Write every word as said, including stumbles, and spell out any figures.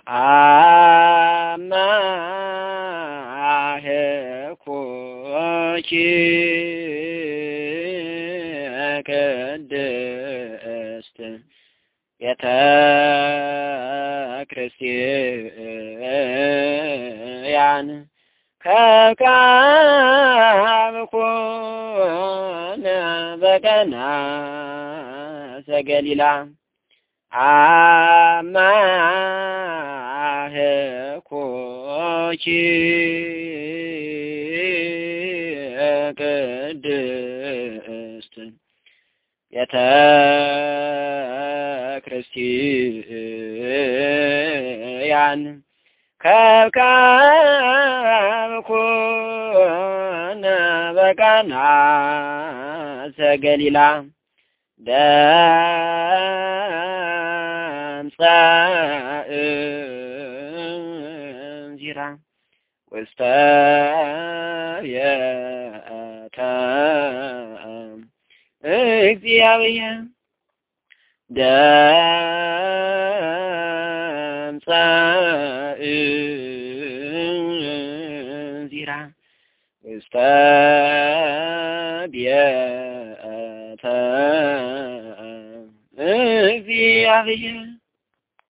አማህኩኪ ቅድስት ቤተ ክርስቲያን ከካብኩን በቀና ዘገሊላ አማህኩኪ ቅድስት ቤተ ክርስቲያን ከካብኩን በቀና ዘገሊላ ደምፀ እንዚራ ውስተ ቤተ እግዚአብሔር ደምፀ እንዚራ ውስተ ቤተ እግዚአብሔር